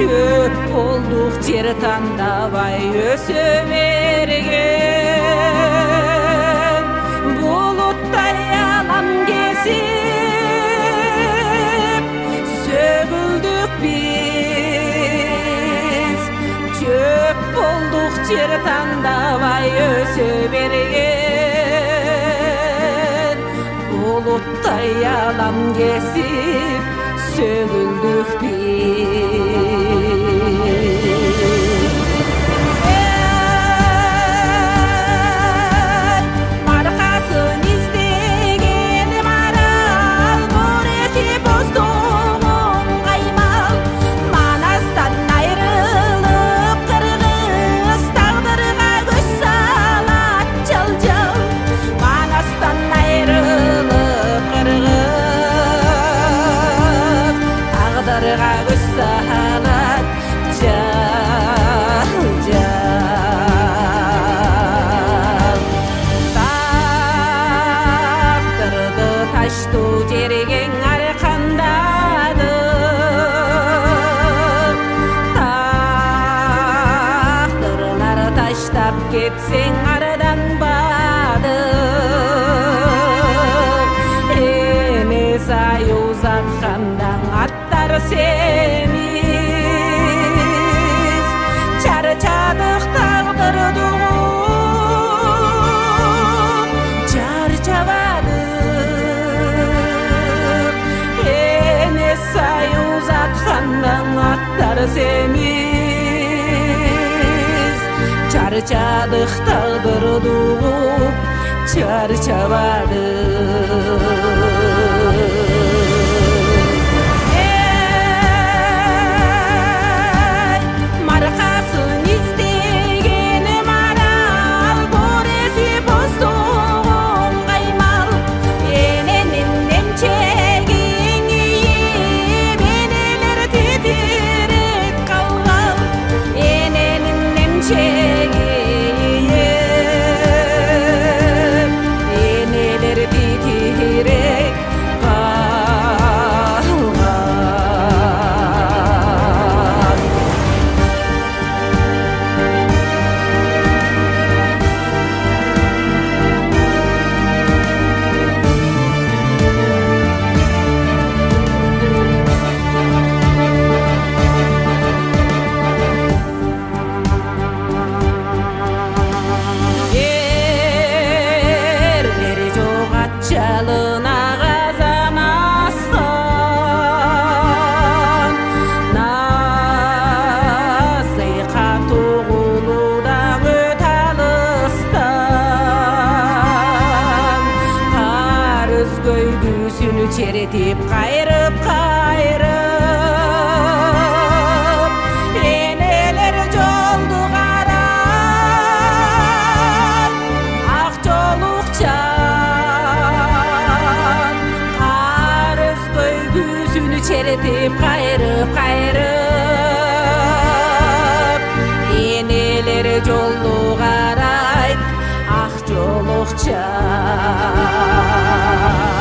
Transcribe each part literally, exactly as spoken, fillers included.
Çöp olduk жер тандабай өсө берген Булуттай алам кесип сөгүлдүк биз Çöp olduk жер тандабай өсө берген Булуттай алам кесип сөгүлдүк биз Кетсең арадан бадым Эне саюз аткандан аттар семиз Чарчадык тагдырды чарчабадык Эне саюз аткандан аттар семиз Çarçadık tağdırdı çarçabadı Çeretip kayırıp kayırıp Eneler joldu qaray Ak jolukçan Karız köygüsünü çeretip kayırıp kayırıp Eneler joldu qaray Ak jolukçan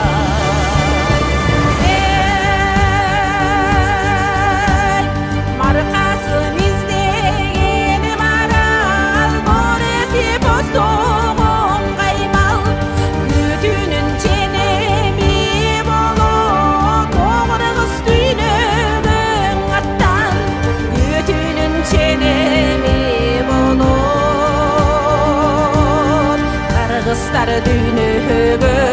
Kırgızlar düğünü